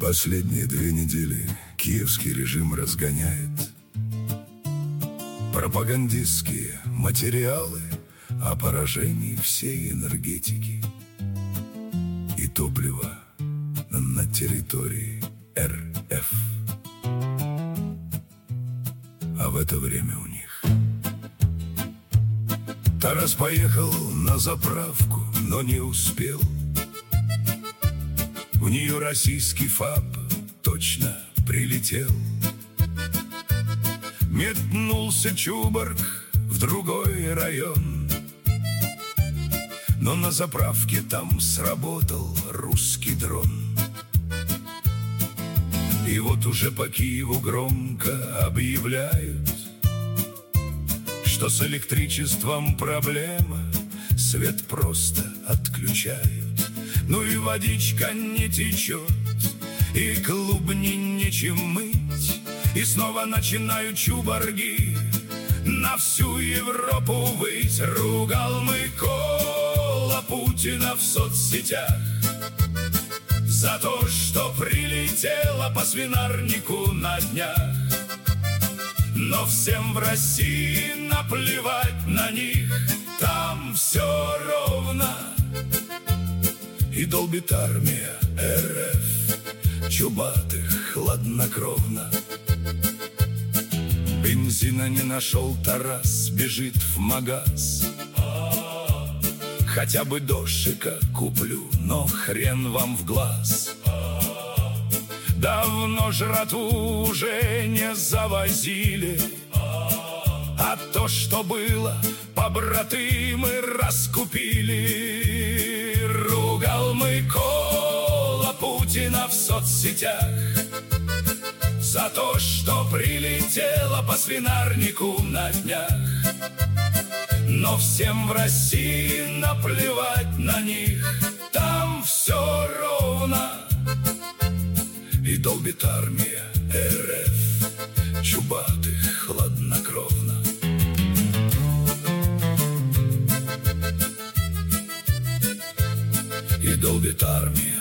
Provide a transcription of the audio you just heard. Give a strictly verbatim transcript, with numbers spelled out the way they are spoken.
Последние две недели киевский режим разгоняет пропагандистские материалы о поражении всей энергетики и топлива на территории эр эф. А в это время у них Тарас поехал на заправку, но не успел. В нее российский ФАП точно прилетел. Метнулся Чубарк в другой район, но на заправке там сработал русский дрон. И вот уже по Киеву громко объявляют, что с электричеством проблема, свет просто отключают. Ну и водичка не течет, и клубни нечем мыть. И снова начинают чубарги на всю Европу выть. Ругал Микола Путина в соцсетях за то, что прилетело по свинарнику на днях. Но всем в России наплевать на них, там все ровно. И долбит армия эр эф чубатых хладнокровно. Бензина не нашел Тарас, бежит в магаз. Хотя бы дошика куплю, но хрен вам в глаз. Давно жратву уже не завозили, а то, что было, побратимы раскупили. Ругал Микола Путина в соцсетях за то, что прилетело по свинарнику на днях. Но всем в России наплевать на них, там все ровно. И долбит армия эр эф чубатых хладнокровно. И долбит армия